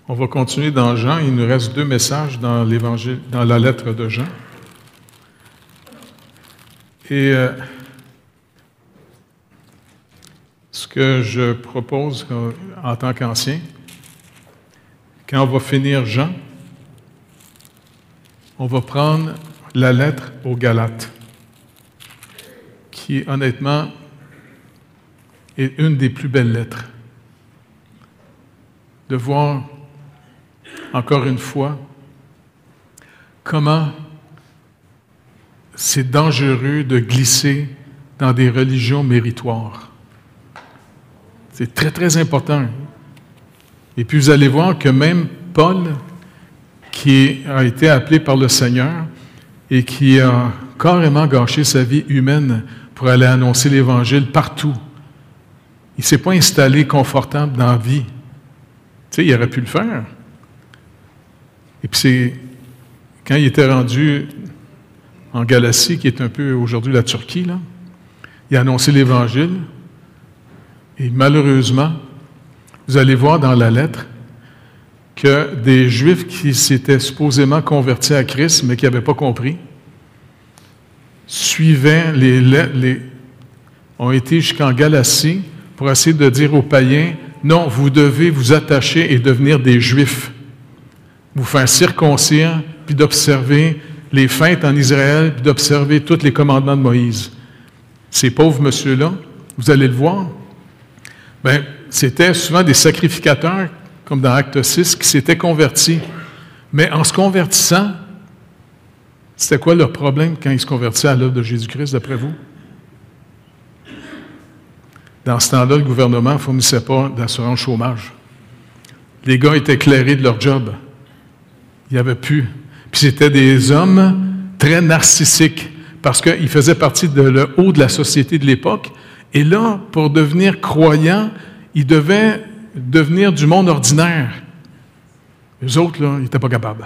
On va continuer dans Jean. Il nous reste 2 messages dans l'Évangile, dans la lettre de Jean. Et ce que je propose en tant qu'ancien, quand on va finir Jean, on va prendre la lettre aux Galates, qui honnêtement est une des plus belles lettres. De voir encore une fois comment c'est dangereux de glisser dans des religions méritoires. C'est très, très important. Et puis vous allez voir que même Paul, qui a été appelé par le Seigneur et qui a carrément gâché sa vie humaine pour aller annoncer l'Évangile partout, il ne s'est pas installé confortable dans la vie. Tu sais, il aurait pu le faire. Et puis c'est quand il était rendu en Galatie, qui est un peu aujourd'hui la Turquie, là, il a annoncé l'Évangile. Et malheureusement, vous allez voir dans la lettre que des Juifs qui s'étaient supposément convertis à Christ, mais qui n'avaient pas compris, ont été jusqu'en Galatie pour essayer de dire aux païens, non, vous devez vous attacher et devenir des Juifs. Vous faire circoncire, puis d'observer les fêtes en Israël, puis d'observer tous les commandements de Moïse. Ces pauvres messieurs-là, vous allez le voir, bien, c'était souvent des sacrificateurs, comme dans Acte 6, qui s'étaient convertis. Mais en se convertissant, c'était quoi leur problème quand ils se convertissaient à l'œuvre de Jésus-Christ, d'après vous? Dans ce temps-là, le gouvernement ne fournissait pas d'assurance chômage. Les gars étaient éclairés de leur job. Il n'y avait plus. Puis c'était des hommes très narcissiques, parce qu'ils faisaient partie de le haut de la société de l'époque. Et là, pour devenir croyants, ils devaient devenir du monde ordinaire. Les autres, là, ils n'étaient pas capables.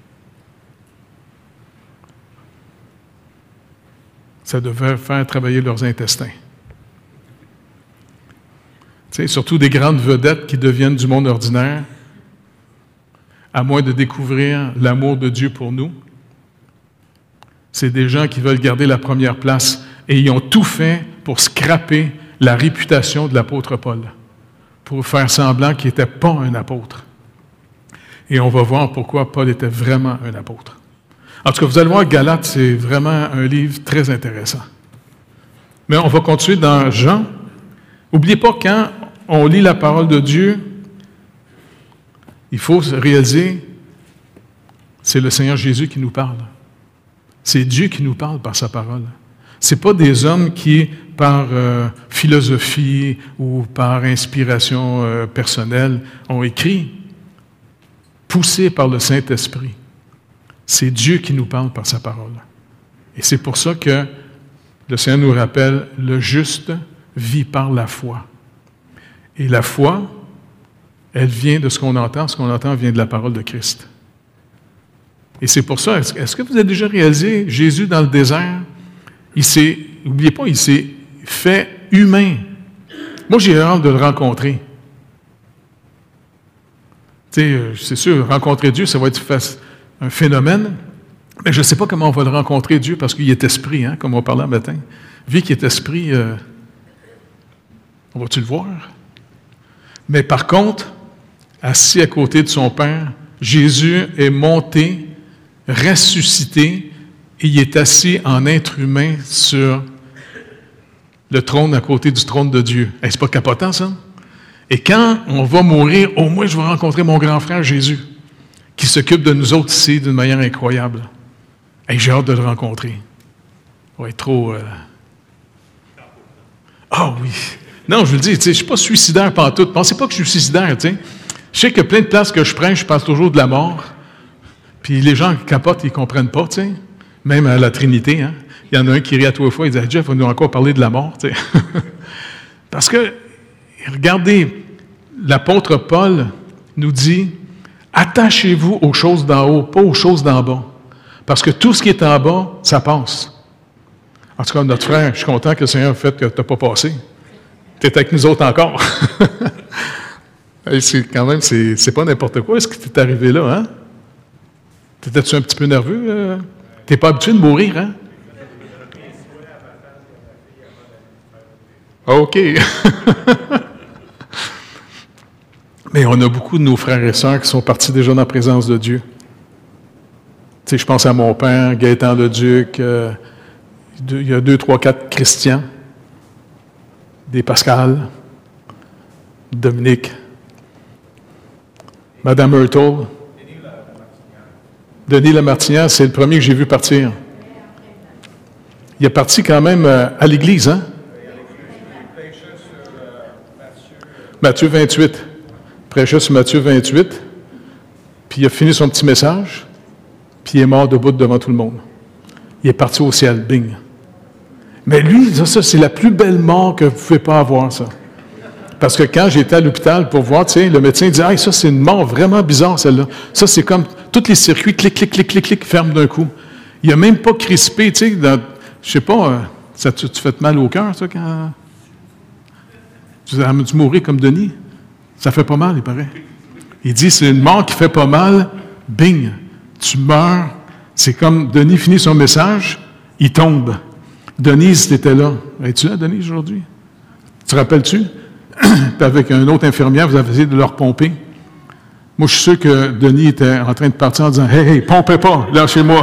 Ça devait faire travailler leurs intestins. Tu sais, surtout des grandes vedettes qui deviennent du monde ordinaire, à moins de découvrir l'amour de Dieu pour nous. C'est des gens qui veulent garder la première place et ils ont tout fait pour scraper la réputation de l'apôtre Paul, pour faire semblant qu'il n'était pas un apôtre. Et on va voir pourquoi Paul était vraiment un apôtre. En tout cas, vous allez voir, Galates, c'est vraiment un livre très intéressant. Mais on va continuer dans Jean. N'oubliez pas, quand on lit la parole de Dieu, il faut réaliser, c'est le Seigneur Jésus qui nous parle. C'est Dieu qui nous parle par sa parole. Ce n'est pas des hommes qui, par philosophie ou par inspiration personnelle, ont écrit, poussés par le Saint-Esprit. C'est Dieu qui nous parle par sa parole. Et c'est pour ça que le Seigneur nous rappelle, le juste vit par la foi. Et la foi, elle vient de ce qu'on entend vient de la parole de Christ. Et c'est pour ça, est-ce que vous avez déjà réalisé, Jésus dans le désert, n'oubliez pas, il s'est fait humain. Moi, j'ai hâte de le rencontrer. Tu sais, c'est sûr, rencontrer Dieu, ça va être un phénomène, mais je ne sais pas comment on va le rencontrer, Dieu, parce qu'il est esprit, hein, comme on parlait un matin. Vu qu'il est esprit, on va-tu le voir? Mais par contre, assis à côté de son Père, Jésus est monté, ressuscité, et il est assis en être humain sur le trône à côté du trône de Dieu. Hey, c'est pas capotant, ça? Et quand on va mourir, au moins je vais rencontrer mon grand frère Jésus, qui s'occupe de nous autres ici d'une manière incroyable. Hey, j'ai hâte de le rencontrer. Ça va être trop... Ah oui! Non, je vous le dis, je ne suis pas suicidaire pantoute. Pensez pas que je suis suicidaire, tu sais. Je sais que plein de places que je prends, je parle toujours de la mort. Puis les gens qui capotent, ils ne comprennent pas, tu sais. Même à la Trinité, hein. Il y en a un qui rit à toi fois, il dit « Jeff, va nous encore parler de la mort, tu sais. » Parce que, regardez, l'apôtre Paul nous dit « Attachez-vous aux choses d'en haut, pas aux choses d'en bas. Parce que tout ce qui est en bas, ça passe. » En tout cas, notre frère, je suis content que le Seigneur ait fait que tu n'as pas passé. Tu es avec nous autres encore. Hey, c'est pas n'importe quoi. Est-ce que tu es arrivé là, hein? T'étais-tu un petit peu nerveux? T'es pas habitué de mourir, hein? OK. Mais on a beaucoup de nos frères et sœurs qui sont partis déjà dans la présence de Dieu. Tu sais, je pense à mon père, Gaëtan Leduc, il y a 2, 3, 4 Christians, des Pascal, Dominique, Madame Hurtle, Denis Lamartinière, c'est le premier que j'ai vu partir. Il est parti quand même à l'église, hein? Matthieu 28. Prêchait sur Matthieu 28, puis il a fini son petit message, puis il est mort debout devant tout le monde. Il est parti au ciel, bing. Mais lui, ça c'est la plus belle mort que vous ne pouvez pas avoir, ça. Parce que quand j'étais à l'hôpital pour voir, tu sais, le médecin dit « Ah, ça c'est une mort vraiment bizarre, celle-là. Ça c'est comme tous les circuits, clic, clic, clic, clic, clic, ferment d'un coup. » Il n'a même pas crispé, tu sais, je sais pas, ça tu fait mal au cœur, ça, quand... Tu mourir comme Denis? Ça fait pas mal, il paraît. Il dit, c'est une mort qui fait pas mal, bing, tu meurs. C'est comme Denis finit son message, il tombe. Denise, t'étais là. Es-tu là, Denise, aujourd'hui? Tu te rappelles-tu? Avec une autre infirmière, vous avez essayé de leur pomper. Moi, je suis sûr que Denis était en train de partir en disant, hey, pompez pas, lâchez-moi.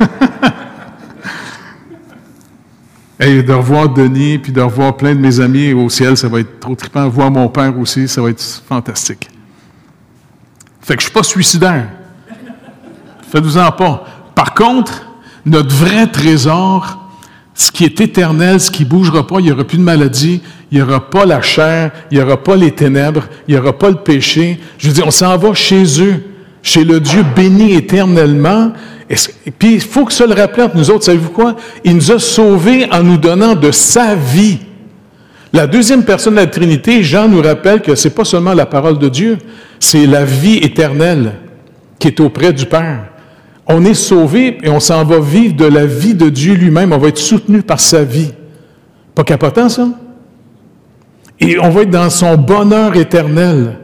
Et de revoir Denis, puis de revoir plein de mes amis au ciel, ça va être trop trippant. Voir mon père aussi, ça va être fantastique. Fait que je ne suis pas suicidaire. Faites-vous-en pas. Par contre, notre vrai trésor, ce qui est éternel, ce qui ne bougera pas, il n'y aura plus de maladie, il n'y aura pas la chair, il n'y aura pas les ténèbres, il n'y aura pas le péché. Je veux dire, on s'en va chez eux, chez le Dieu béni éternellement. Et puis, il faut que ça le rappelle entre nous autres. Savez-vous quoi? Il nous a sauvés en nous donnant de sa vie. La deuxième personne de la Trinité, Jean nous rappelle que ce n'est pas seulement la parole de Dieu, c'est la vie éternelle qui est auprès du Père. On est sauvés et on s'en va vivre de la vie de Dieu lui-même. On va être soutenu par sa vie. Pas capotant, ça? Et on va être dans son bonheur éternel.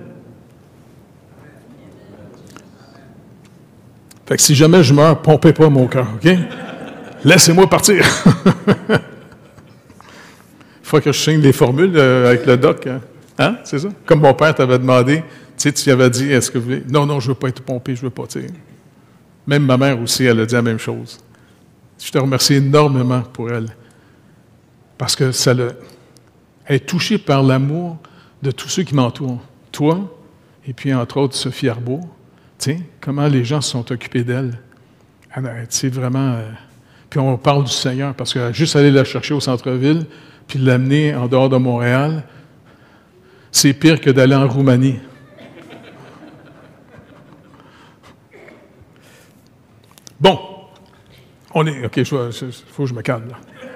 Fait que si jamais je meurs, pompez pas mon cœur, OK? Laissez-moi partir. Il faut que je signe les formules avec le doc. Hein? C'est ça? Comme mon père t'avait demandé, tu lui avais dit, est-ce que vous voulez... Non, je ne veux pas être pompé, je ne veux pas, tu sais. Même ma mère aussi, elle a dit la même chose. Je te remercie énormément pour elle. Parce que elle est touchée par l'amour de tous ceux qui m'entourent. Toi, et puis entre autres Sophie Arbault. Tu sais, comment les gens se sont occupés d'elle. Tu sais, vraiment... puis on parle du Seigneur, parce que juste aller la chercher au centre-ville, puis l'amener en dehors de Montréal, c'est pire que d'aller en Roumanie. Bon, on est... OK, il faut que je me calme, là.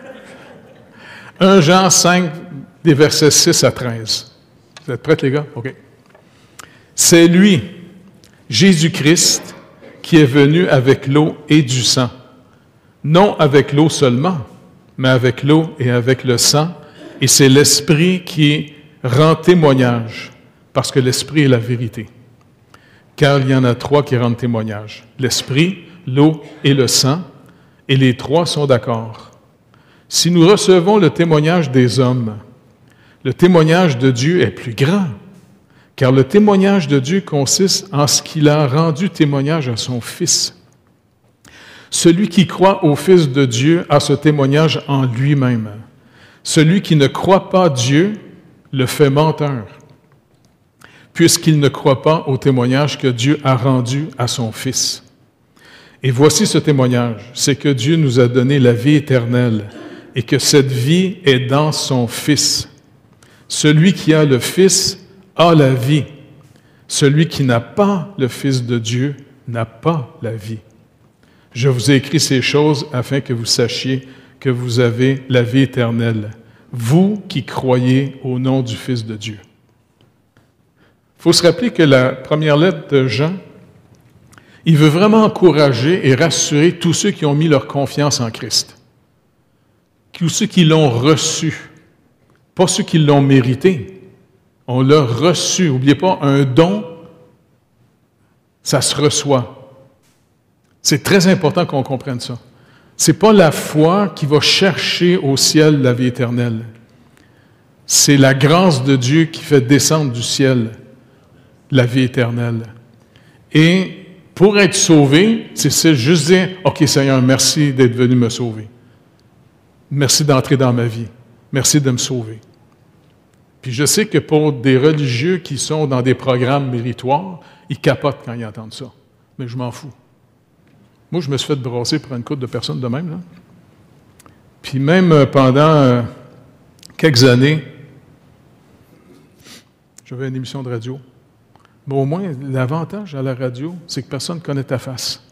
1 Jean 5, des versets 6 à 13. Vous êtes prêts, les gars? OK. C'est lui... Jésus-Christ, qui est venu avec l'eau et du sang. Non avec l'eau seulement, mais avec l'eau et avec le sang. Et c'est l'Esprit qui rend témoignage, parce que l'Esprit est la vérité. Car il y en a 3 qui rendent témoignage. L'Esprit, l'eau et le sang, et les 3 sont d'accord. Si nous recevons le témoignage des hommes, le témoignage de Dieu est plus grand. Car le témoignage de Dieu consiste en ce qu'il a rendu témoignage à son Fils. Celui qui croit au Fils de Dieu a ce témoignage en lui-même. Celui qui ne croit pas Dieu le fait menteur, puisqu'il ne croit pas au témoignage que Dieu a rendu à son Fils. Et voici ce témoignage, c'est que Dieu nous a donné la vie éternelle et que cette vie est dans son Fils. Celui qui a le Fils a la vie. Celui qui n'a pas le Fils de Dieu n'a pas la vie. Je vous ai écrit ces choses afin que vous sachiez que vous avez la vie éternelle, vous qui croyez au nom du Fils de Dieu. Il faut se rappeler que la première lettre de Jean, il veut vraiment encourager et rassurer tous ceux qui ont mis leur confiance en Christ, tous ceux qui l'ont reçu, pas ceux qui l'ont mérité. On l'a reçu. N'oubliez pas, un don, ça se reçoit. C'est très important qu'on comprenne ça. Ce n'est pas la foi qui va chercher au ciel la vie éternelle. C'est la grâce de Dieu qui fait descendre du ciel la vie éternelle. Et pour être sauvé, c'est juste dire, « OK, Seigneur, merci d'être venu me sauver. Merci d'entrer dans ma vie. Merci de me sauver. » Puis je sais que pour des religieux qui sont dans des programmes méritoires, ils capotent quand ils entendent ça. Mais je m'en fous. Moi, je me suis fait brasser par une couple de personnes de même, là. Puis même pendant quelques années, j'avais une émission de radio. Mais au moins, l'avantage à la radio, c'est que personne ne connaît ta face.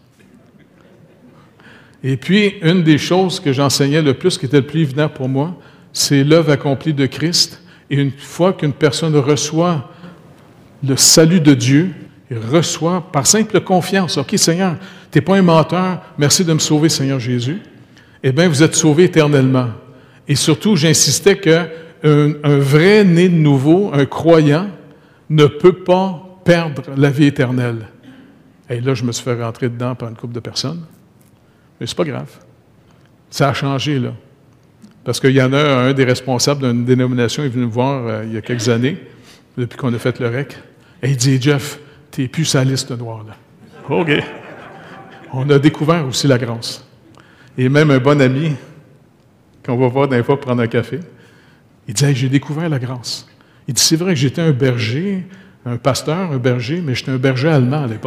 Et puis, une des choses que j'enseignais le plus, qui était le plus évident pour moi, c'est l'œuvre accomplie de Christ. Et une fois qu'une personne reçoit le salut de Dieu, il reçoit par simple confiance, « OK, Seigneur, tu n'es pas un menteur, merci de me sauver, Seigneur Jésus. » Eh bien, vous êtes sauvé éternellement. Et surtout, j'insistais qu'un vrai né de nouveau, un croyant, ne peut pas perdre la vie éternelle. Et là, je me suis fait rentrer dedans par une couple de personnes. Mais c'est pas grave. Ça a changé, là. Parce qu'il y en a un des responsables d'une dénomination, il est venu me voir il y a quelques années, depuis qu'on a fait le REC, et il dit, « Jeff, tu n'es plus sur la liste noire, là. » OK. On a découvert aussi la grâce. Et même un bon ami, qu'on va voir d'un fois prendre un café, il dit, « Hey, j'ai découvert la grâce. » Il dit, « C'est vrai que j'étais un berger, un pasteur, un berger, mais j'étais un berger allemand à l'époque. »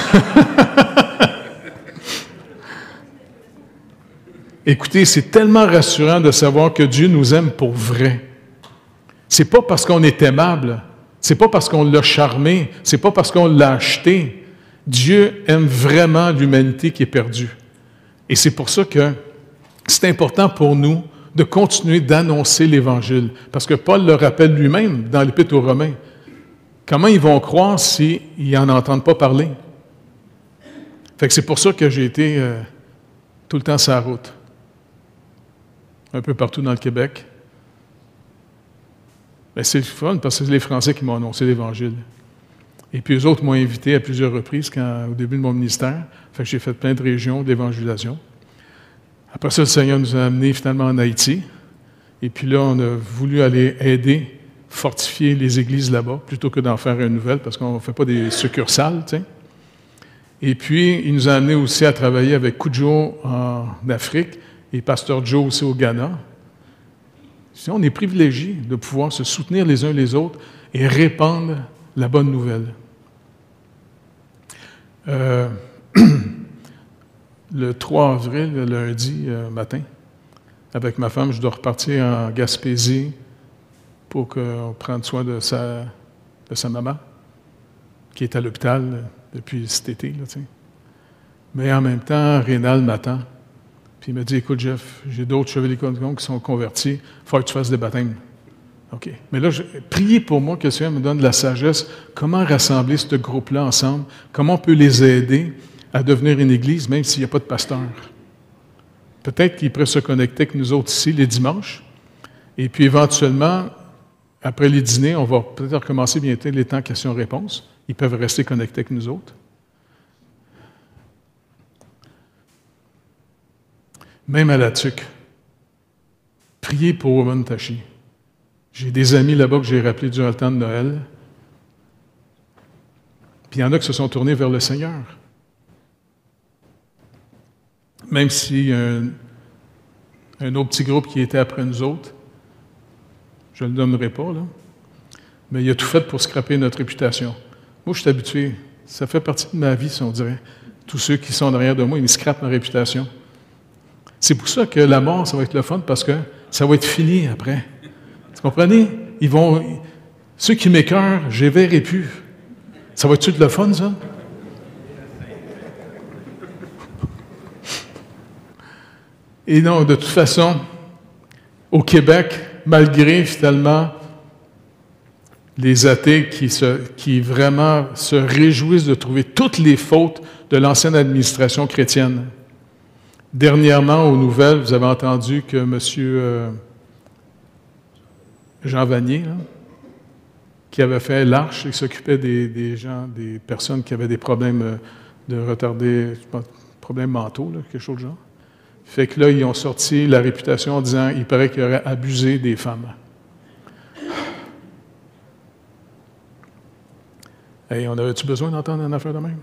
Écoutez, c'est tellement rassurant de savoir que Dieu nous aime pour vrai. C'est pas parce qu'on est aimable, c'est pas parce qu'on l'a charmé, c'est pas parce qu'on l'a acheté. Dieu aime vraiment l'humanité qui est perdue. Et c'est pour ça que c'est important pour nous de continuer d'annoncer l'Évangile. Parce que Paul le rappelle lui-même dans l'Épître aux Romains. Comment ils vont croire s'ils n'en entendent pas parler? Fait que c'est pour ça que j'ai été tout le temps sur la route. Un peu partout dans le Québec. Ben, c'est le fun parce que c'est les Français qui m'ont annoncé l'Évangile. Et puis eux autres m'ont invité à plusieurs reprises au début de mon ministère. Fait que j'ai fait plein de régions d'évangélisation. Après ça, le Seigneur nous a amenés finalement en Haïti. Et puis là, on a voulu aller aider, fortifier les églises là-bas, plutôt que d'en faire une nouvelle, parce qu'on ne fait pas des succursales, tu sais. Et puis, il nous a amenés aussi à travailler avec Kudjo en Afrique et Pasteur Joe aussi au Ghana. On est privilégiés de pouvoir se soutenir les uns les autres et répandre la bonne nouvelle. Le 3 avril, le lundi matin, avec ma femme, je dois repartir en Gaspésie pour qu'on prenne soin de sa maman, qui est à l'hôpital depuis cet été. Là, mais en même temps, Rénal m'attend. Puis il me dit, « Écoute, Jeff, j'ai d'autres chevaliers qui sont convertis, il faut que tu fasses des baptêmes. » OK. Mais là, priez pour moi que le Seigneur me donne de la sagesse. Comment rassembler ce groupe-là ensemble? Comment on peut les aider à devenir une église, même s'il n'y a pas de pasteur? Peut-être qu'ils pourraient se connecter avec nous autres ici les dimanches. Et puis éventuellement, après les dîners, on va peut-être recommencer bientôt les temps questions-réponses. Ils peuvent rester connectés avec nous autres. Même à la TUC, priez pour Woman Tachi. J'ai des amis là-bas que j'ai rappelés durant le temps de Noël. Puis il y en a qui se sont tournés vers le Seigneur. Même s'il y a un autre petit groupe qui était après nous autres, je ne le nommerai pas, là, mais il a tout fait pour scraper notre réputation. Moi, je suis habitué. Ça fait partie de ma vie, si on dirait. Tous ceux qui sont derrière de moi, ils me scrapent ma réputation. C'est pour ça que la mort, ça va être le fun, parce que ça va être fini après. Vous comprenez? Ceux qui m'écœurent, je les verrai plus. Ça va être tout le fun, ça? Et non, de toute façon, au Québec, malgré finalement les athées qui vraiment se réjouissent de trouver toutes les fautes de l'ancienne administration chrétienne. Dernièrement, aux nouvelles, vous avez entendu que M. Jean Vanier, là, qui avait fait l'arche. Il s'occupait des gens, des personnes qui avaient des problèmes de retardés, je pense, problèmes mentaux, là, quelque chose de genre. Fait que là, ils ont sorti la réputation en disant il paraît qu'il aurait abusé des femmes. Hey, on avait-tu besoin d'entendre une affaire de même?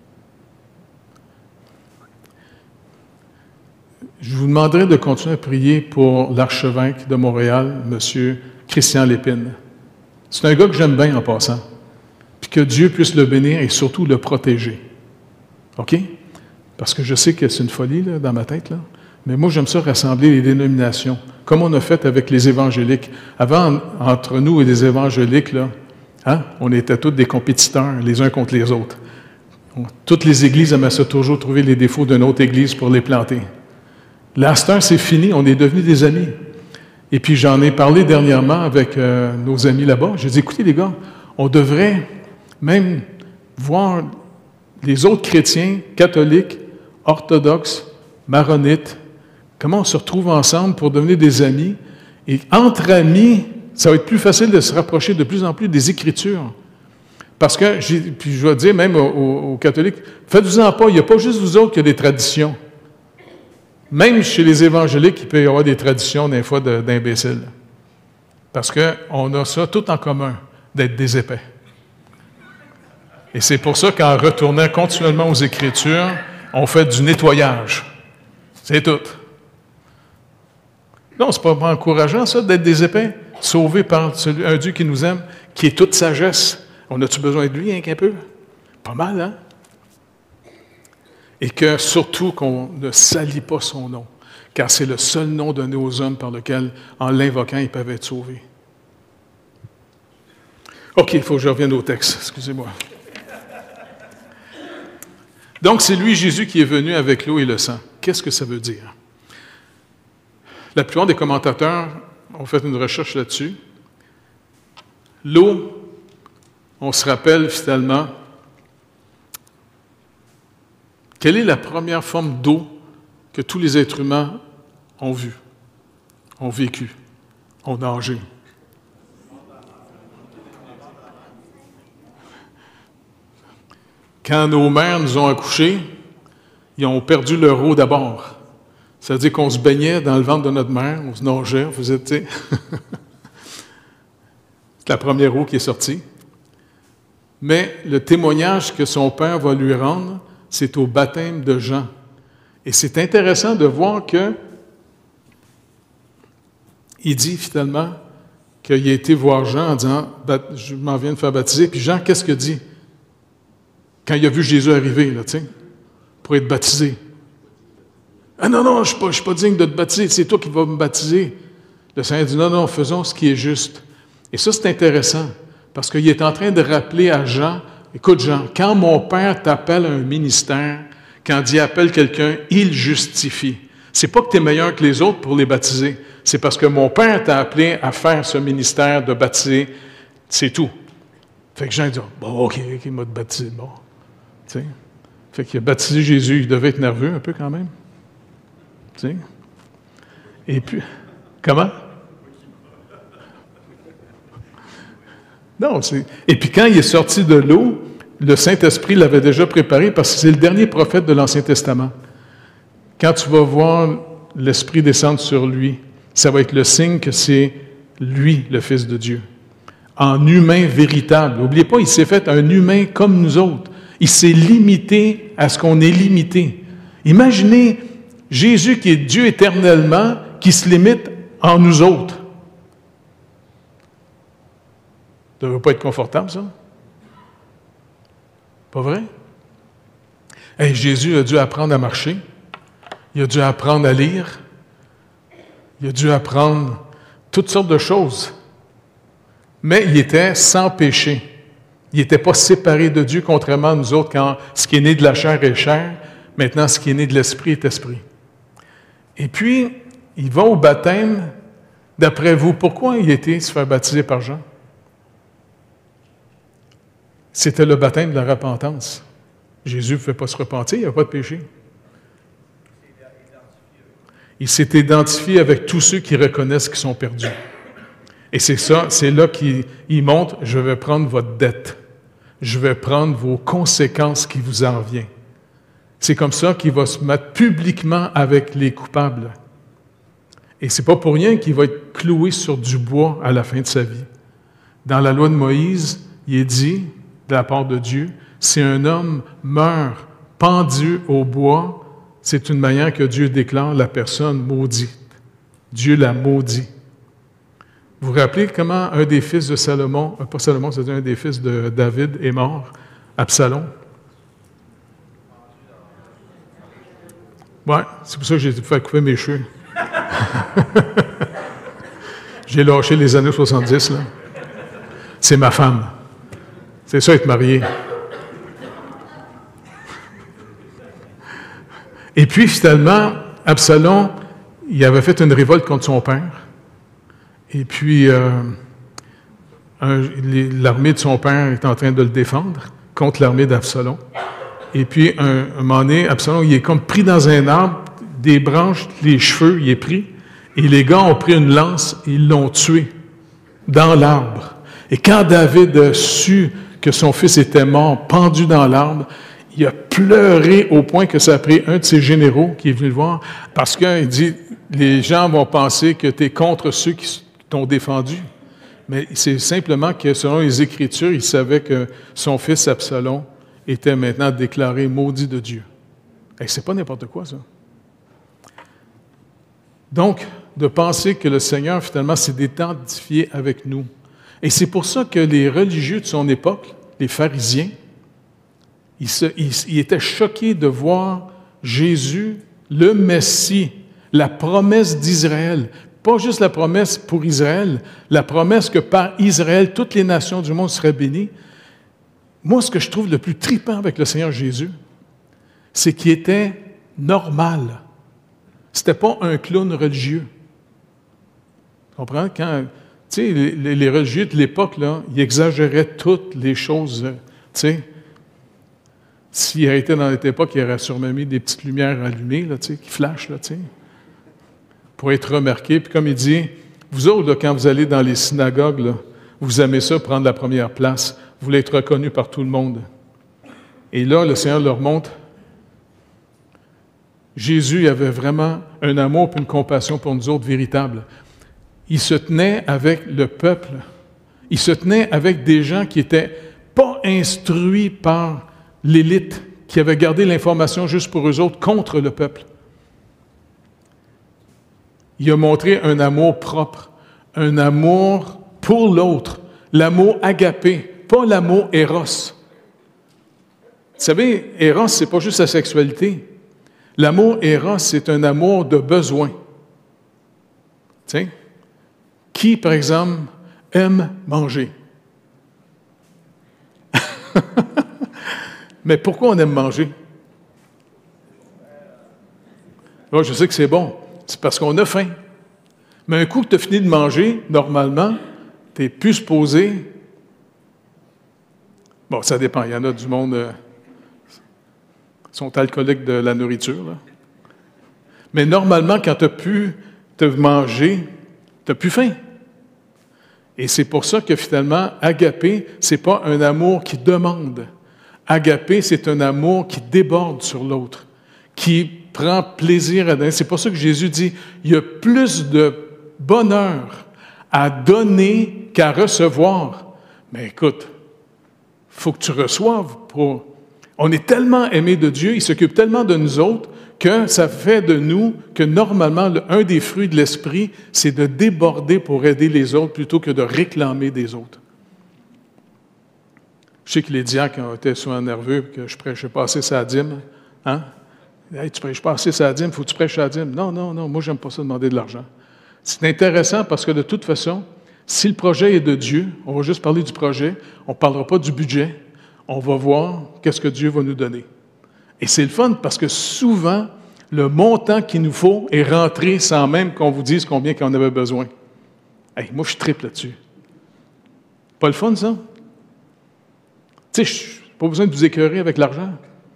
Je vous demanderai de continuer à prier pour l'archevêque de Montréal, M. Christian Lépine. C'est un gars que j'aime bien en passant. Puis que Dieu puisse le bénir et surtout le protéger. OK? Parce que je sais que c'est une folie là, dans ma tête, là. Mais moi, j'aime ça rassembler les dénominations, comme on a fait avec les évangéliques. Avant, entre nous et les évangéliques, là, hein, on était tous des compétiteurs, les uns contre les autres. Toutes les églises aimaient ça toujours trouver les défauts d'une autre église pour les planter. L'instant, c'est fini, on est devenus des amis. Et puis, j'en ai parlé dernièrement avec nos amis là-bas. J'ai dit, écoutez les gars, on devrait même voir les autres chrétiens, catholiques, orthodoxes, maronites, comment on se retrouve ensemble pour devenir des amis. Et entre amis, ça va être plus facile de se rapprocher de plus en plus des Écritures. Parce que, puis je vais dire même aux catholiques, faites-vous-en pas, il n'y a pas juste vous autres qui avez des traditions. Même chez les évangéliques, il peut y avoir des traditions, des fois, d'imbéciles. Parce qu'on a ça tout en commun, d'être des épais. Et c'est pour ça qu'en retournant continuellement aux Écritures, on fait du nettoyage. C'est tout. Non, c'est pas encourageant, ça, d'être des épais, sauvés par un Dieu qui nous aime, qui est toute sagesse. On a-tu besoin de lui, un peu? Pas mal, hein? Et que, surtout, qu'on ne salit pas son nom, car c'est le seul nom donné aux hommes par lequel, en l'invoquant, ils peuvent être sauvés. OK, il faut que je revienne au texte, excusez-moi. Donc, c'est lui, Jésus, qui est venu avec l'eau et le sang. Qu'est-ce que ça veut dire? La plupart des commentateurs ont fait une recherche là-dessus. L'eau, on se rappelle finalement, quelle est la première forme d'eau que tous les êtres humains ont vue, ont vécu, ont nagé? Quand nos mères nous ont accouchés, ils ont perdu leur eau d'abord. Ça veut dire qu'on se baignait dans le ventre de notre mère, on se nageait, on faisait, tu sais. C'est la première eau qui est sortie. Mais le témoignage que son père va lui rendre, c'est au baptême de Jean. Et c'est intéressant de voir que il dit finalement qu'il a été voir Jean en disant « Je m'en viens de faire baptiser ». Puis Jean, qu'est-ce qu'il dit? Quand il a vu Jésus arriver, là, tu sais, pour être baptisé. « Ah non, je ne suis pas digne de te baptiser, c'est toi qui vas me baptiser. » Le Seigneur dit « Non, faisons ce qui est juste. » Et ça, c'est intéressant, parce qu'il est en train de rappeler à Jean, « Écoute, Jean, quand mon Père t'appelle à un ministère, quand il appelle quelqu'un, il justifie. C'est pas que tu es meilleur que les autres pour les baptiser, c'est parce que mon Père t'a appelé à faire ce ministère de baptiser, c'est tout. » Fait que Jean dit « Bon, OK, il m'a baptisé, bon. » Tu sais? Fait qu'il a baptisé Jésus, il devait être nerveux un peu quand même. Tu sais? Et puis, comment? Non, et puis quand il est sorti de l'eau, le Saint-Esprit l'avait déjà préparé parce que c'est le dernier prophète de l'Ancien Testament. Quand tu vas voir l'Esprit descendre sur lui, ça va être le signe que c'est lui, le Fils de Dieu. En humain véritable. N'oubliez pas, il s'est fait un humain comme nous autres. Il s'est limité à ce qu'on est limité. Imaginez Jésus qui est Dieu éternellement, qui se limite en nous autres. Ça ne devrait pas être confortable, ça? Pas vrai? Hey, Jésus a dû apprendre à marcher. Il a dû apprendre à lire. Il a dû apprendre toutes sortes de choses. Mais il était sans péché. Il n'était pas séparé de Dieu, contrairement à nous autres, quand ce qui est né de la chair est chair, maintenant ce qui est né de l'esprit est esprit. Et puis, il va au baptême. D'après vous, pourquoi il a été se faire baptiser par Jean? C'était le baptême de la repentance. Jésus ne pouvait pas se repentir, il n'y a pas de péché. Il s'est identifié avec tous ceux qui reconnaissent qu'ils sont perdus. Et c'est ça, c'est là qu'il montre, je vais prendre votre dette. Je vais prendre vos conséquences qui vous en viennent. C'est comme ça qu'il va se mettre publiquement avec les coupables. Et c'est pas pour rien qu'il va être cloué sur du bois à la fin de sa vie. Dans la loi de Moïse, il est dit, de la part de Dieu, si un homme meurt pendu au bois, c'est une manière que Dieu déclare la personne maudite. Dieu la maudit. Vous vous rappelez comment un des fils de Salomon, pas Salomon, c'était un des fils de David, est mort, Absalom? Ouais, c'est pour ça que j'ai fait couper mes cheveux. J'ai lâché les années 70, là. C'est ma femme. C'est ça, être marié. Et puis, finalement, Absalom, il avait fait une révolte contre son père. Et puis, l'armée de son père est en train de le défendre contre l'armée d'Absalom. Et puis, un moment donné, Absalom, il est comme pris dans un arbre, des branches, les cheveux, il est pris. Et les gars ont pris une lance et ils l'ont tué dans l'arbre. Et quand David a su que son fils était mort, pendu dans l'arbre, il a pleuré au point que ça a pris un de ses généraux qui est venu le voir, parce qu'il dit, les gens vont penser que tu es contre ceux qui t'ont défendu. Mais c'est simplement que, selon les Écritures, il savait que son fils Absalom était maintenant déclaré maudit de Dieu. Et c'est pas n'importe quoi, ça. Donc, de penser que le Seigneur, finalement, s'est identifié avec nous. Et c'est pour ça que les religieux de son époque, les pharisiens, ils étaient choqués de voir Jésus, le Messie, la promesse d'Israël. Pas juste la promesse pour Israël, la promesse que par Israël, toutes les nations du monde seraient bénies. Moi, ce que je trouve le plus trippant avec le Seigneur Jésus, c'est qu'il était normal. C'était pas un clown religieux. Tu comprends? Quand, tu sais, les religieux de l'époque, là, ils exagéraient toutes les choses, tu sais. S'il avait été dans cette époque, il aurait sûrement mis des petites lumières allumées, là, tu sais, qui flashent, là, tu sais, pour être remarqué. Puis comme il dit, vous autres, là, quand vous allez dans les synagogues, là, vous aimez ça, prendre la première place. Vous voulez être reconnu par tout le monde. Et là, le Seigneur leur montre, Jésus avait vraiment un amour et une compassion pour nous autres véritable. Il se tenait avec le peuple. Il se tenait avec des gens qui n'étaient pas instruits par l'élite, qui avaient gardé l'information juste pour eux autres contre le peuple. Il a montré un amour propre, un amour pour l'autre, l'amour agapé, pas l'amour éros. Vous savez, éros, c'est pas juste la sexualité. L'amour éros, c'est un amour de besoin. Tu sais? Qui, par exemple, aime manger? Mais pourquoi on aime manger? Là, je sais que c'est bon. C'est parce qu'on a faim. Mais un coup que tu as fini de manger, normalement, tu n'es plus supposé. Bon, ça dépend. Il y en a du monde qui sont alcooliques de la nourriture, là. Mais normalement, quand tu as pu te manger, tu n'as plus faim. Et c'est pour ça que finalement, agapé, ce n'est pas un amour qui demande. Agapé, c'est un amour qui déborde sur l'autre, qui prend plaisir à donner. C'est pour ça que Jésus dit, il y a plus de bonheur à donner qu'à recevoir. Mais écoute, il faut que tu reçoives pour... On est tellement aimés de Dieu, il s'occupe tellement de nous autres, que ça fait de nous que normalement, un des fruits de l'Esprit, c'est de déborder pour aider les autres plutôt que de réclamer des autres. Je sais que les diacres ont été souvent nerveux que je prêchais pas assez sa dîme. Hein? Hey, tu prêches pas assez sa dîme, il faut que tu prêches sa dîme. Non, moi, j'aime pas ça demander de l'argent. C'est intéressant parce que de toute façon, si le projet est de Dieu, on va juste parler du projet, on ne parlera pas du budget, on va voir qu'est-ce que Dieu va nous donner. Et c'est le fun parce que souvent, le montant qu'il nous faut est rentré sans même qu'on vous dise combien qu'on avait besoin. Hey, moi, je triple là-dessus. Pas le fun, ça? Tu sais, je n'ai pas besoin de vous écœurer avec l'argent.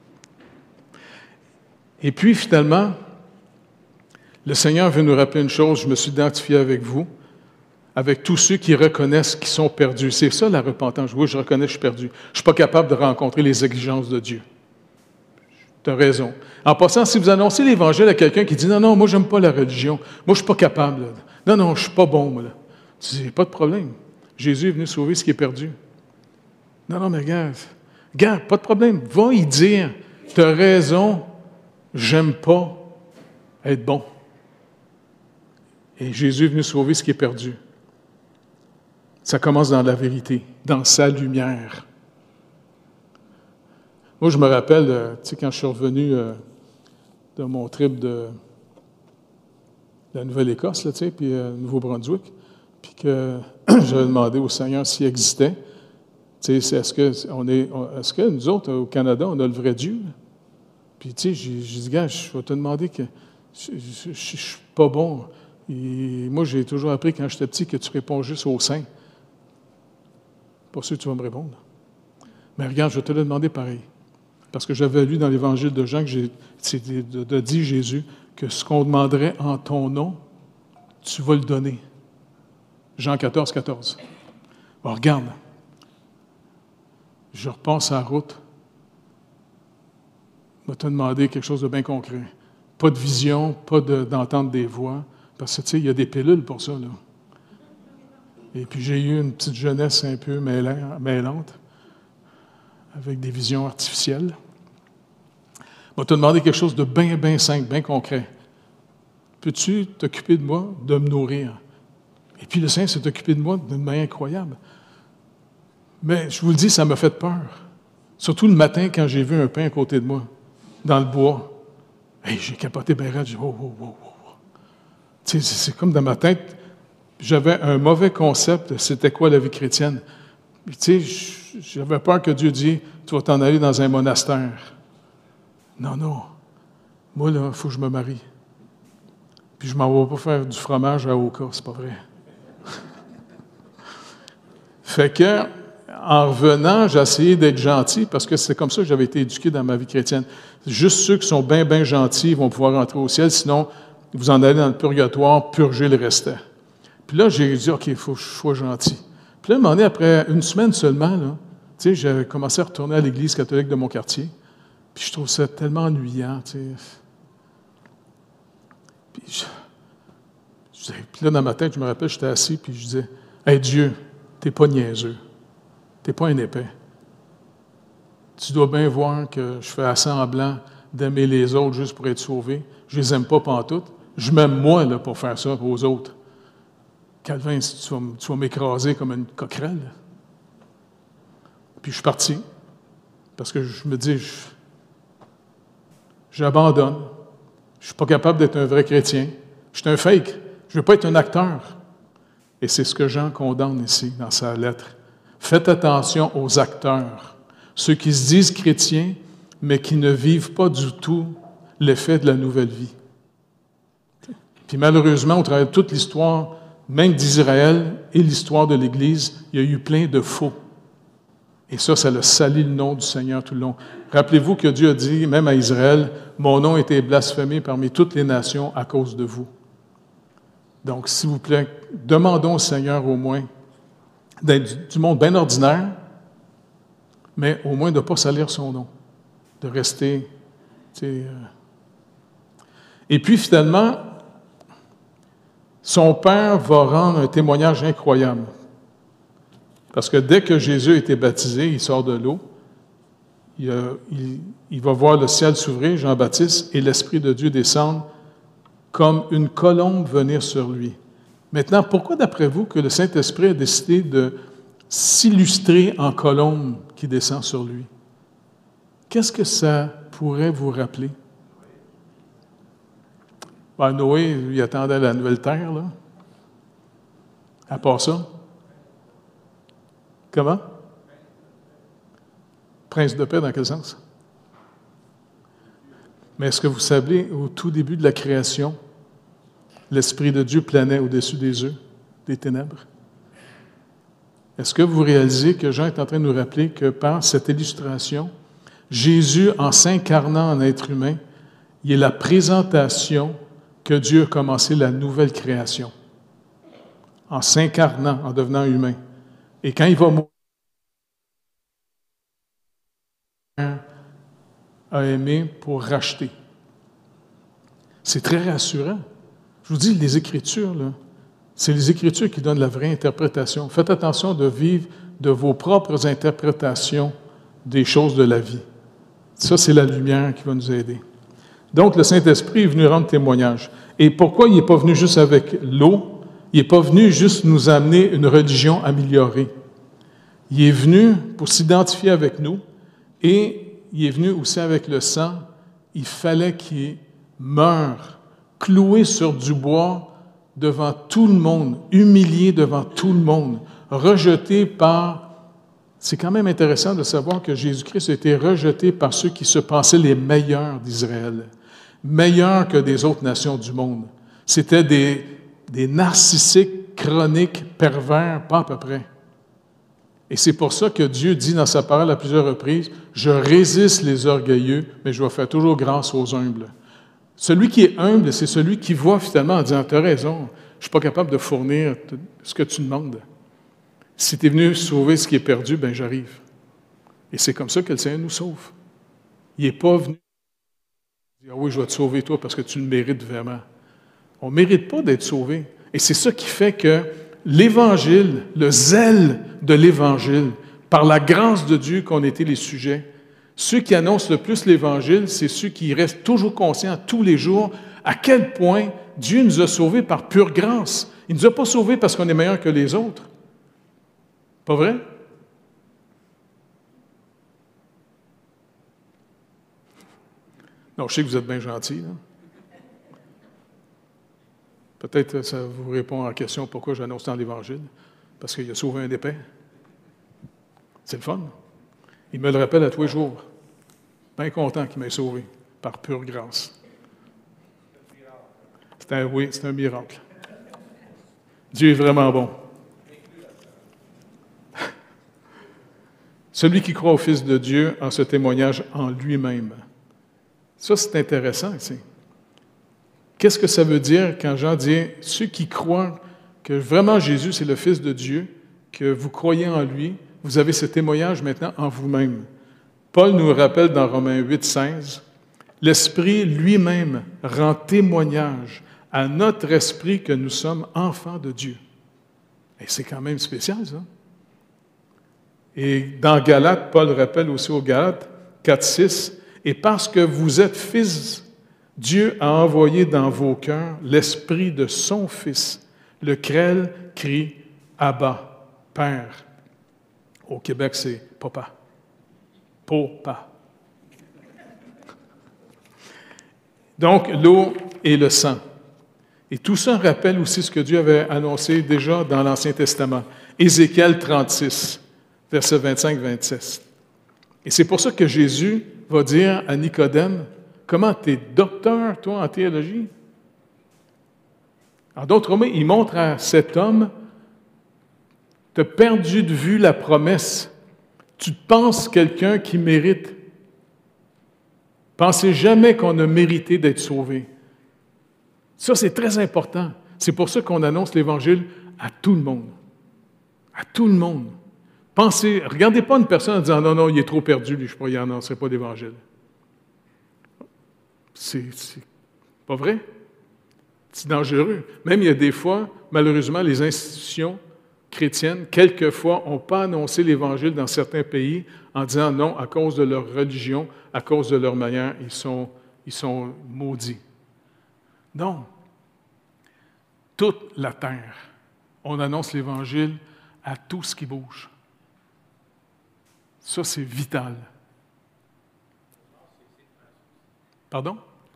Et puis, finalement, le Seigneur veut nous rappeler une chose, je me suis identifié avec vous. avec tous ceux qui reconnaissent qu'ils sont perdus. C'est ça la repentance. Oui, je reconnais que je suis perdu. Je ne suis pas capable de rencontrer les exigences de Dieu. Tu as raison. En passant, si vous annoncez l'Évangile à quelqu'un qui dit « Non, non, moi, j'aime pas la religion. Moi, je ne suis pas capable. Là. Non, non, je ne suis pas bon. Moi, là. » Tu dis « Pas de problème. Jésus est venu sauver ce qui est perdu. » Non, non, mais regarde, pas de problème. Va y dire « Tu as raison, j'aime pas être bon. » Et Jésus est venu sauver ce qui est perdu. Ça commence dans la vérité, dans sa lumière. Moi, je me rappelle, tu sais, quand je suis revenu de mon trip de la Nouvelle-Écosse, là, tu sais, puis Nouveau-Brunswick, puis que j'avais demandé au Seigneur s'il existait. Tu sais, est-ce que nous autres, au Canada, on a le vrai Dieu? Puis, tu sais, j'ai dit, gars, je vais te demander que je ne suis pas bon. Et moi, j'ai toujours appris quand j'étais petit que tu réponds juste au Saint. Pas sûr que tu vas me répondre. Mais regarde, je vais te le demander pareil. Parce que j'avais lu dans l'Évangile de Jean de dit Jésus que ce qu'on demanderait en ton nom, tu vas le donner. Jean 14, 14. Bon, regarde. Je repasse à la route. Je vais te demander quelque chose de bien concret. Pas de vision, pas d'entendre des voix. Parce que, tu sais, il y a des pilules pour ça, là. Et puis, j'ai eu une petite jeunesse un peu mêlante, avec des visions artificielles. Je vais te demander quelque chose de bien, bien simple, bien concret. Peux-tu t'occuper de moi, de me nourrir? Et puis, le Saint s'est occupé de moi d'une manière incroyable. Mais, je vous le dis, ça m'a fait peur. Surtout le matin, quand j'ai vu un pain à côté de moi, dans le bois. Hey, j'ai capoté bien raide, j'ai dit, oh. Tu sais, c'est comme dans ma tête, j'avais un mauvais concept de c'était quoi la vie chrétienne. Puis, tu sais, j'avais peur que Dieu dise, tu vas t'en aller dans un monastère. Non. Moi, là, il faut que je me marie. Puis je m'en vais pas faire du fromage à Oka, c'est pas vrai. Fait que, en revenant, j'ai essayé d'être gentil parce que c'est comme ça que j'avais été éduqué dans ma vie chrétienne. Juste ceux qui sont bien, bien gentils vont pouvoir entrer au ciel, sinon, vous en allez dans le purgatoire, purger le restant. Puis là, j'ai dit, OK, il faut que je sois gentil. Puis là, à un moment donné, après une semaine seulement, là, tu sais, j'avais commencé à retourner à l'église catholique de mon quartier. Puis je trouve ça tellement ennuyant, tu sais. Puis là, dans ma tête, je me rappelle, j'étais assis, puis je disais, « Hey, Dieu, t'es pas niaiseux. T'es pas un épais. Tu dois bien voir que je fais semblant d'aimer les autres juste pour être sauvé. Je les aime pas pantoute. Je m'aime moi, là, pour faire ça aux autres. Calvin, tu vas m'écraser comme une coquerelle. » Puis je suis parti, parce que je me dis, j'abandonne. Je ne suis pas capable d'être un vrai chrétien. Je suis un fake. Je ne veux pas être un acteur. Et c'est ce que Jean condamne ici, dans sa lettre. Faites attention aux acteurs, ceux qui se disent chrétiens, mais qui ne vivent pas du tout l'effet de la nouvelle vie. Puis malheureusement, au travers de toute l'histoire, même d'Israël et l'histoire de l'Église, il y a eu plein de faux. Et ça a sali le nom du Seigneur tout le long. Rappelez-vous que Dieu a dit, même à Israël, « Mon nom a été blasphémé parmi toutes les nations à cause de vous. » Donc, s'il vous plaît, demandons au Seigneur au moins d'être du monde bien ordinaire, mais au moins de ne pas salir son nom, de rester... Et puis, finalement, son Père va rendre un témoignage incroyable. Parce que dès que Jésus a été baptisé, il sort de l'eau, il va voir le ciel s'ouvrir, Jean-Baptiste, et l'Esprit de Dieu descendre comme une colombe venir sur lui. Maintenant, pourquoi, d'après vous, que le Saint-Esprit a décidé de s'illustrer en colombe qui descend sur lui? Qu'est-ce que ça pourrait vous rappeler? Ben, Noé, il attendait la nouvelle terre, là. À part ça. Comment? Prince de paix, dans quel sens? Mais est-ce que vous savez, au tout début de la création, l'Esprit de Dieu planait au-dessus des œufs, des ténèbres? Est-ce que vous réalisez que Jean est en train de nous rappeler que par cette illustration, Jésus, en s'incarnant en être humain, il est la présentation que Dieu a commencé la nouvelle création. en s'incarnant, en devenant humain. Et quand il va mourir, a aimé pour racheter. C'est très rassurant. Je vous dis, les Écritures, là, c'est les Écritures qui donnent la vraie interprétation. Faites attention de vivre de vos propres interprétations des choses de la vie. Ça, c'est la lumière qui va nous aider. Donc, le Saint-Esprit est venu rendre témoignage. Et pourquoi il n'est pas venu juste avec l'eau? Il n'est pas venu juste nous amener une religion améliorée. Il est venu pour s'identifier avec nous et il est venu aussi avec le sang. Il fallait qu'il meure, cloué sur du bois devant tout le monde, humilié devant tout le monde, rejeté par... C'est quand même intéressant de savoir que Jésus-Christ a été rejeté par ceux qui se pensaient les meilleurs d'Israël, meilleurs que des autres nations du monde. C'était des narcissiques chroniques, pervers, pas à peu près. Et c'est pour ça que Dieu dit dans sa parole à plusieurs reprises, « Je résiste les orgueilleux, mais je vais faire toujours grâce aux humbles. » Celui qui est humble, c'est celui qui voit finalement en disant, « Tu as raison, je ne suis pas capable de fournir ce que tu demandes. Si tu es venu sauver ce qui est perdu, bien j'arrive. » Et c'est comme ça que le Seigneur nous sauve. Il n'est pas venu dire, « Ah oui, je vais te sauver toi parce que tu le mérites vraiment. » On ne mérite pas d'être sauvé. Et c'est ça qui fait que l'Évangile, le zèle de l'Évangile, par la grâce de Dieu qu'on était les sujets, ceux qui annoncent le plus l'Évangile, c'est ceux qui restent toujours conscients tous les jours à quel point Dieu nous a sauvés par pure grâce. Il ne nous a pas sauvés parce qu'on est meilleur que les autres. Pas vrai? Non, je sais que vous êtes bien gentils, là. Peut-être que ça vous répond à la question pourquoi j'annonce tant l'Évangile. Parce qu'il a sauvé un épais. C'est le fun. Il me le rappelle à tous les jours. Bien content qu'il m'ait sauvé par pure grâce. Oui, c'est un miracle. Dieu est vraiment bon. Celui qui croit au Fils de Dieu en ce témoignage en lui-même. Ça, c'est intéressant ici. Qu'est-ce que ça veut dire quand Jean dit « Ceux qui croient que vraiment Jésus, c'est le Fils de Dieu, que vous croyez en lui, vous avez ce témoignage maintenant en vous-même. » Paul nous rappelle dans Romains 8, 16, « L'Esprit lui-même rend témoignage à notre esprit que nous sommes enfants de Dieu. » Et c'est quand même spécial, ça. Et dans Galates, Paul rappelle aussi aux Galates 4, 6, « Et parce que vous êtes fils, Dieu a envoyé dans vos cœurs l'esprit de son Fils, lequel crie « Abba, Père ». Au Québec, c'est « Papa ». Papa. Donc, l'eau et le sang. Et tout ça rappelle aussi ce que Dieu avait annoncé déjà dans l'Ancien Testament. Ézéchiel 36, versets 25-26. Et c'est pour ça que Jésus va dire à Nicodème, « Comment tu es docteur, toi, en théologie? » En d'autres mots, il montre à cet homme, « Tu as perdu de vue la promesse. Tu te penses quelqu'un qui mérite. Pensez jamais qu'on a mérité d'être sauvé. » Ça, c'est très important. C'est pour ça qu'on annonce l'Évangile à tout le monde. À tout le monde. Pensez, regardez pas une personne en disant « Non, non, il est trop perdu, lui, je ne annoncerai pas d'Évangile. » C'est pas vrai. C'est dangereux. Même il y a des fois, malheureusement, les institutions chrétiennes, quelquefois, n'ont pas annoncé l'Évangile dans certains pays en disant non, à cause de leur religion, à cause de leur manière, ils sont maudits. Non. Toute la terre, on annonce l'Évangile à tout ce qui bouge. Ça, c'est vital. Pardon?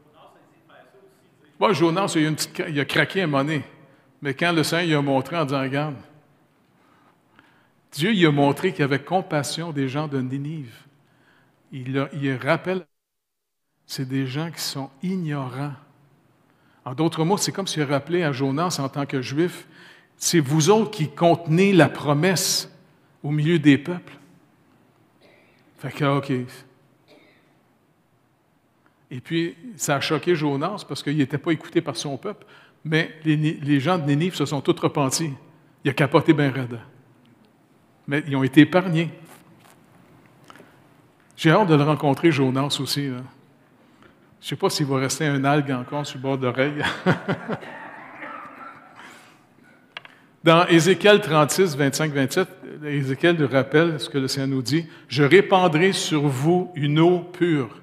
Moi, Jonas, il a craqué un moment donné. Mais quand le Seigneur il a montré en disant, regarde, Dieu il a montré qu'il avait compassion des gens de Ninive. Il rappelle, c'est des gens qui sont ignorants. En d'autres mots, c'est comme s'il a rappelé à Jonas en tant que Juif, c'est vous autres qui contenez la promesse au milieu des peuples. Fait que, OK. Et puis, ça a choqué Jonas parce qu'il n'était pas écouté par son peuple, mais les gens de Ninive se sont tous repentis. Il a capoté bien raide. Mais ils ont été épargnés. J'ai hâte de le rencontrer, Jonas aussi. Là. Je ne sais pas s'il va rester un algue encore sur le bord d'oreille. Dans Ézéchiel 36, 25-27, Ézéchiel nous rappelle ce que le Seigneur nous dit. « Je répandrai sur vous une eau pure,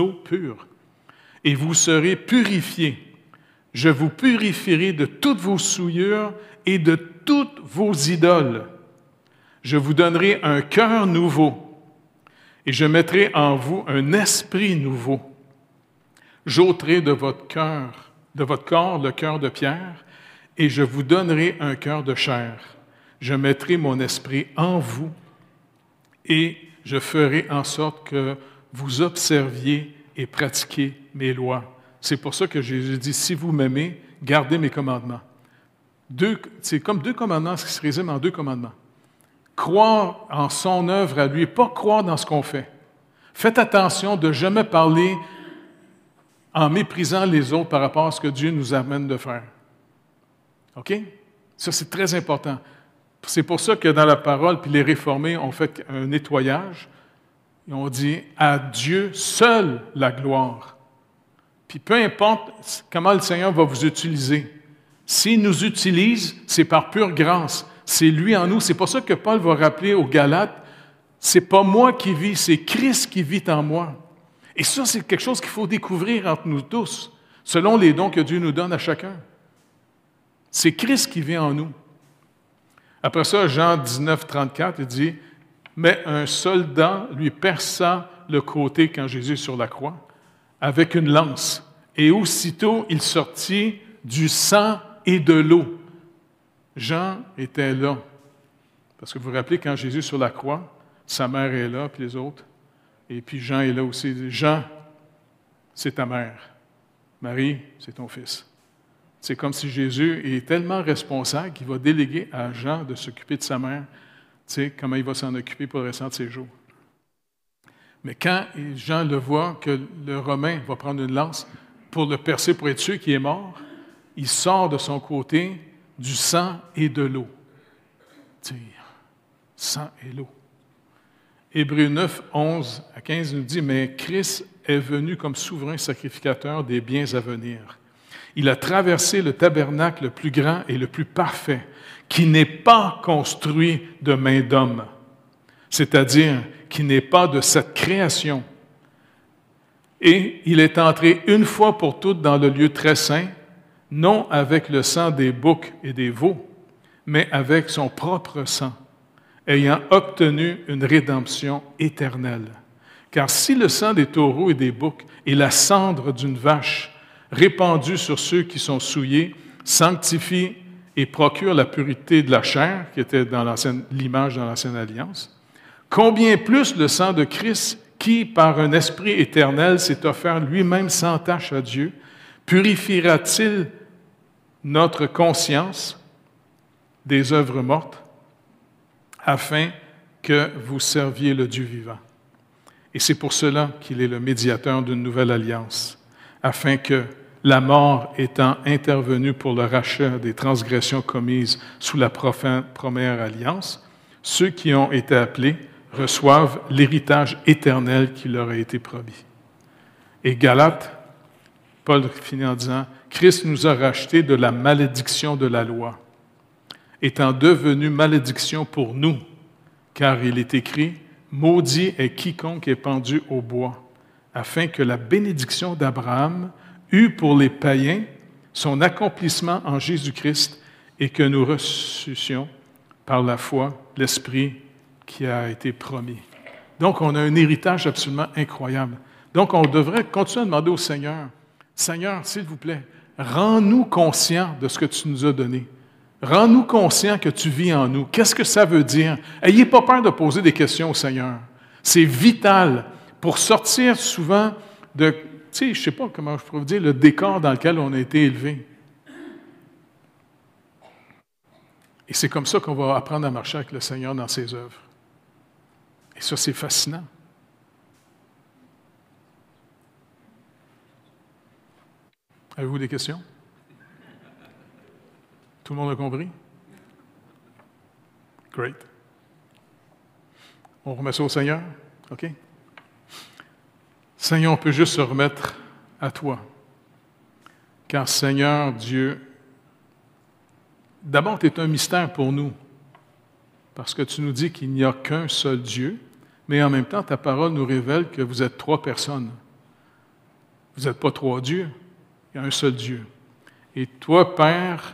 et vous serez purifiés. Je vous purifierai de toutes vos souillures et de toutes vos idoles. Je vous donnerai un cœur nouveau, et je mettrai en vous un esprit nouveau. J'ôterai de votre corps le cœur de pierre, et je vous donnerai un cœur de chair. Je mettrai mon esprit en vous, et je ferai en sorte que vous observiez et pratiquiez mes lois. » C'est pour ça que Jésus dit, « Si vous m'aimez, gardez mes commandements. » C'est comme 2 commandements, ce qui se résume en 2 commandements. Croire en son œuvre à lui, pas croire dans ce qu'on fait. Faites attention de ne jamais parler en méprisant les autres par rapport à ce que Dieu nous amène de faire. OK? Ça, c'est très important. C'est pour ça que dans la parole, puis les réformés ont fait un nettoyage. Ils ont dit « À Dieu seul la gloire ». Puis peu importe comment le Seigneur va vous utiliser, s'il nous utilise, c'est par pure grâce. C'est lui en nous. C'est pour ça que Paul va rappeler aux Galates, c'est pas moi qui vis, c'est Christ qui vit en moi. Et ça, c'est quelque chose qu'il faut découvrir entre nous tous, selon les dons que Dieu nous donne à chacun. C'est Christ qui vit en nous. Après ça, Jean 19, 34, il dit, « Mais un soldat lui perça le côté quand Jésus est sur la croix, avec une lance, et aussitôt il sortit du sang et de l'eau. » Jean était là. Parce que vous vous rappelez, quand Jésus est sur la croix, sa mère est là, puis les autres. Et puis Jean est là aussi. Il dit, « Jean, c'est ta mère. Marie, c'est ton fils. » C'est comme si Jésus est tellement responsable qu'il va déléguer à Jean de s'occuper de sa mère. Tu sais, comment il va s'en occuper pour le restant de ses jours. Mais quand Jean le voit que le Romain va prendre une lance pour le percer, pour être sûr qu'il est mort, il sort de son côté du sang et de l'eau. Tu sais, sang et l'eau. Hébreux 9, 11 à 15 nous dit, « Mais Christ est venu comme souverain sacrificateur des biens à venir. Il a traversé le tabernacle le plus grand et le plus parfait, qui n'est pas construit de main d'homme, c'est-à-dire qui n'est pas de cette création. Et il est entré une fois pour toutes dans le lieu très saint, non avec le sang des boucs et des veaux, mais avec son propre sang, ayant obtenu une rédemption éternelle. Car si le sang des taureaux et des boucs et la cendre d'une vache répandue sur ceux qui sont souillés sanctifie et procure la pureté de la chair, qui était dans l'image dans l'Ancienne Alliance, combien plus le sang de Christ, qui, par un esprit éternel, s'est offert lui-même sans tache à Dieu, purifiera-t-il notre conscience des œuvres mortes, afin que vous serviez le Dieu vivant. Et c'est pour cela qu'il est le médiateur d'une nouvelle alliance, afin que, la mort étant intervenue pour le rachat des transgressions commises sous la première alliance, ceux qui ont été appelés reçoivent l'héritage éternel qui leur a été promis. Et Galates, Paul finit en disant, « Christ nous a rachetés de la malédiction de la loi, étant devenu malédiction pour nous, car il est écrit, « Maudit est quiconque est pendu au bois, afin que la bénédiction d'Abraham eut pour les païens son accomplissement en Jésus-Christ et que nous reçussions par la foi l'Esprit qui a été promis. » Donc, on a un héritage absolument incroyable. Donc, on devrait continuer à demander au Seigneur, « Seigneur, s'il vous plaît, rends-nous conscients de ce que tu nous as donné. Rends-nous conscients que tu vis en nous. Qu'est-ce que ça veut dire? » Ayez pas peur de poser des questions au Seigneur. C'est vital pour sortir souvent de, tu sais, je ne sais pas comment je pourrais vous dire, le décor dans lequel on a été élevé. Et c'est comme ça qu'on va apprendre à marcher avec le Seigneur dans ses œuvres. Et ça, c'est fascinant. Avez-vous des questions? Tout le monde a compris? Great. On remet ça au Seigneur? OK? Seigneur, on peut juste se remettre à toi. Car Seigneur Dieu, d'abord, tu es un mystère pour nous, parce que tu nous dis qu'il n'y a qu'un seul Dieu, mais en même temps, ta parole nous révèle que vous êtes 3 personnes. Vous n'êtes pas 3 dieux, il y a un seul Dieu. Et toi, Père,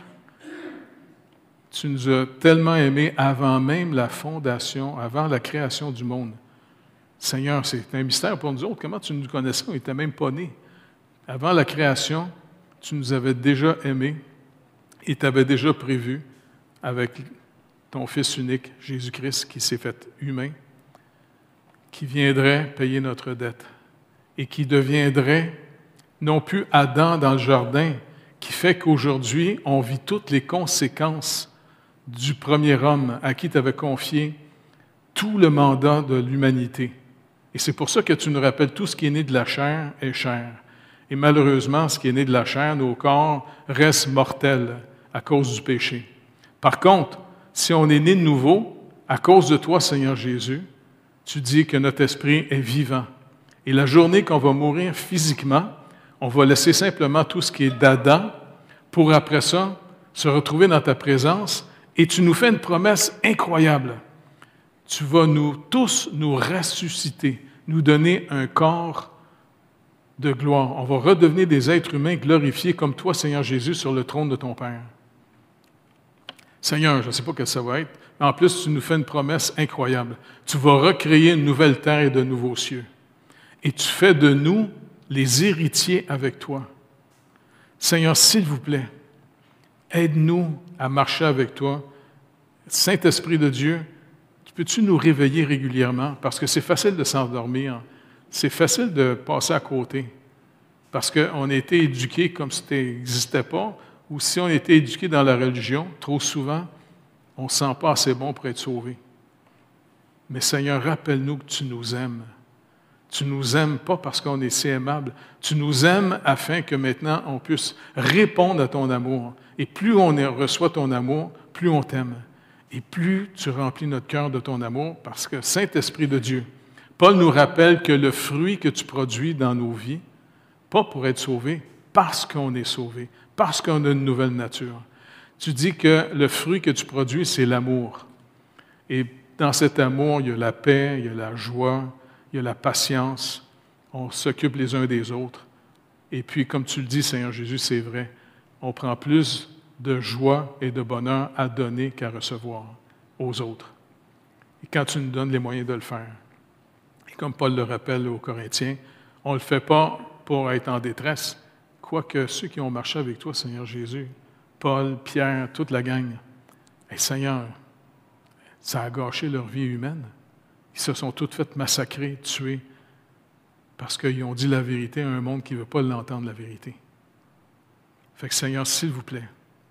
tu nous as tellement aimés avant même la fondation, avant la création du monde. Seigneur, c'est un mystère pour nous autres. Comment tu nous connaissais? On n'était même pas nés. Avant la création, tu nous avais déjà aimés et tu avais déjà prévu avec ton Fils unique, Jésus-Christ, qui s'est fait humain, qui viendrait payer notre dette et qui deviendrait non plus Adam dans le jardin, qui fait qu'aujourd'hui, on vit toutes les conséquences du premier homme à qui tu avais confié tout le mandat de l'humanité. Et c'est pour ça que tu nous rappelles tout ce qui est né de la chair est chair. Et malheureusement, ce qui est né de la chair, nos corps, restent mortels à cause du péché. Par contre, si on est né de nouveau, à cause de toi, Seigneur Jésus, tu dis que notre esprit est vivant. Et la journée qu'on va mourir physiquement, on va laisser simplement tout ce qui est d'Adam pour après ça se retrouver dans ta présence. Et tu nous fais une promesse incroyable. Tu vas tous nous ressusciter, nous donner un corps de gloire. On va redevenir des êtres humains glorifiés comme toi, Seigneur Jésus, sur le trône de ton Père. Seigneur, je ne sais pas ce que ça va être, mais en plus, tu nous fais une promesse incroyable. Tu vas recréer une nouvelle terre et de nouveaux cieux. Et tu fais de nous les héritiers avec toi. Seigneur, s'il vous plaît, aide-nous à marcher avec toi. Saint-Esprit de Dieu, peux-tu nous réveiller régulièrement? Parce que c'est facile de s'endormir. C'est facile de passer à côté. Parce qu'on a été éduqués comme si ça n'existait pas, ou si on a été éduqués dans la religion, trop souvent, on ne se sent pas assez bon pour être sauvé. Mais Seigneur, rappelle-nous que tu nous aimes. Tu nous aimes pas parce qu'on est si aimable. Tu nous aimes afin que maintenant on puisse répondre à ton amour. Et plus on reçoit ton amour, plus on t'aime. Et plus tu remplis notre cœur de ton amour, parce que Saint-Esprit de Dieu, Paul nous rappelle que le fruit que tu produis dans nos vies, pas pour être sauvé, parce qu'on est sauvé, parce qu'on a une nouvelle nature. Tu dis que le fruit que tu produis, c'est l'amour. Et dans cet amour, il y a la paix, il y a la joie, il y a la patience. On s'occupe les uns des autres. Et puis, comme tu le dis, Seigneur Jésus, c'est vrai, on prend plus de joie et de bonheur à donner qu'à recevoir aux autres. Et quand tu nous donnes les moyens de le faire. Et comme Paul le rappelle aux Corinthiens, on ne le fait pas pour être en détresse, quoique ceux qui ont marché avec toi, Seigneur Jésus, Paul, Pierre, toute la gang, hey, Seigneur, ça a gâché leur vie humaine. Ils se sont tous fait massacrer, tuer, parce qu'ils ont dit la vérité à un monde qui ne veut pas l'entendre, la vérité. Fait que Seigneur, s'il vous plaît,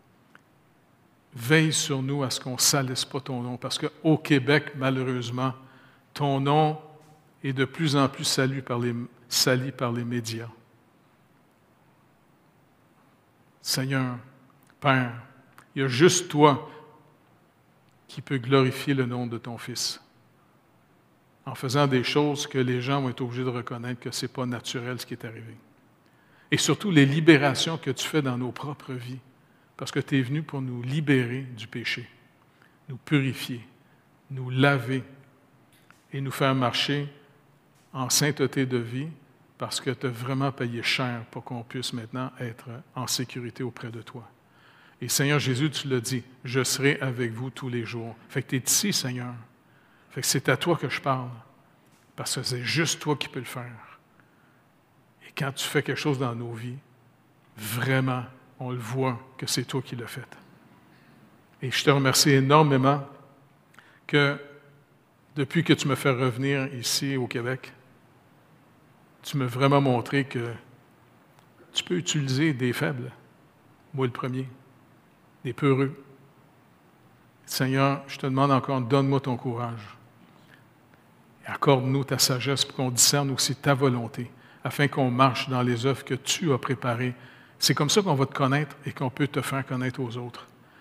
veille sur nous à ce qu'on ne salisse pas ton nom, parce qu'au Québec, malheureusement, ton nom est de plus en plus sali par les médias. Seigneur, Père, il y a juste toi qui peux glorifier le nom de ton Fils, en faisant des choses que les gens vont être obligés de reconnaître que ce n'est pas naturel ce qui est arrivé. Et surtout les libérations que tu fais dans nos propres vies. Parce que tu es venu pour nous libérer du péché, nous purifier, nous laver et nous faire marcher en sainteté de vie parce que tu as vraiment payé cher pour qu'on puisse maintenant être en sécurité auprès de toi. Et Seigneur Jésus, tu l'as dit, je serai avec vous tous les jours. Fait que tu es ici, Seigneur. Fait que c'est à toi que je parle parce que c'est juste toi qui peux le faire. Et quand tu fais quelque chose dans nos vies, vraiment, on le voit que c'est toi qui l'as fait. Et je te remercie énormément que depuis que tu me fais revenir ici au Québec, tu m'as vraiment montré que tu peux utiliser des faibles, moi le premier, des peureux. Seigneur, je te demande encore, donne-moi ton courage. Et accorde-nous ta sagesse pour qu'on discerne aussi ta volonté, afin qu'on marche dans les œuvres que tu as préparées. C'est comme ça qu'on va te connaître et qu'on peut te faire connaître aux autres.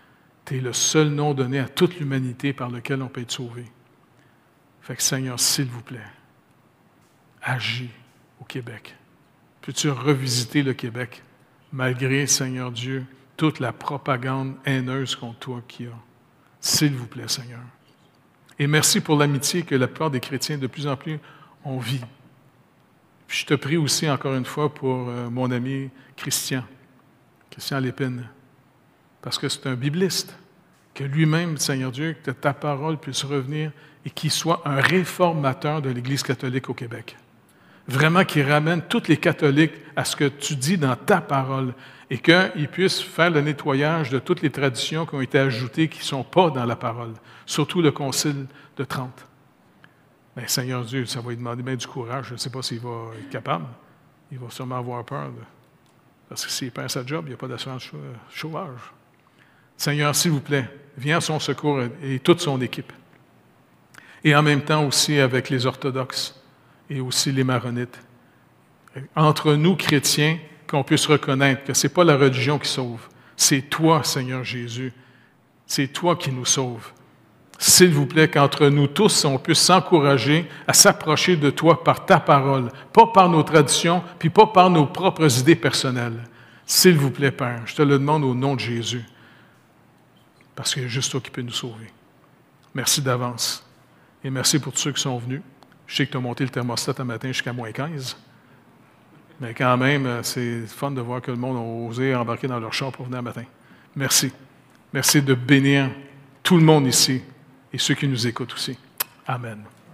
Tu es le seul nom donné à toute l'humanité par lequel on peut être sauvé. Fait que Seigneur, s'il vous plaît, agis au Québec. Peux-tu revisiter le Québec, malgré, Seigneur Dieu, toute la propagande haineuse contre toi qu'il y a. S'il vous plaît, Seigneur. Et merci pour l'amitié que la plupart des chrétiens de plus en plus ont vit. Puis je te prie aussi encore une fois pour mon ami Christian Lépine, parce que c'est un bibliste, que lui-même, Seigneur Dieu, que ta parole puisse revenir et qu'il soit un réformateur de l'Église catholique au Québec. Vraiment qu'il ramène tous les catholiques à ce que tu dis dans ta parole et qu'ils puissent faire le nettoyage de toutes les traditions qui ont été ajoutées qui ne sont pas dans la parole, surtout le Concile de Trente. Bien, Seigneur Dieu, ça va lui demander bien du courage. Je ne sais pas s'il va être capable. Il va sûrement avoir peur. Parce que s'il perd sa job, il n'y a pas d'assurance chômage. Seigneur, s'il vous plaît, viens à son secours et toute son équipe. Et en même temps aussi avec les orthodoxes et aussi les maronites. Entre nous, chrétiens, qu'on puisse reconnaître que ce n'est pas la religion qui sauve. C'est toi, Seigneur Jésus. C'est toi qui nous sauves. S'il vous plaît, qu'entre nous tous, on puisse s'encourager à s'approcher de toi par ta parole, pas par nos traditions, puis pas par nos propres idées personnelles. S'il vous plaît, Père, je te le demande au nom de Jésus, parce qu'il y a juste toi qui peux nous sauver. Merci d'avance. Et merci pour tous ceux qui sont venus. Je sais que tu as monté le thermostat un matin jusqu'à -15. Mais quand même, c'est fun de voir que le monde a osé embarquer dans leur char pour venir un matin. Merci. Merci de bénir tout le monde ici et ceux qui nous écoutent aussi. Amen.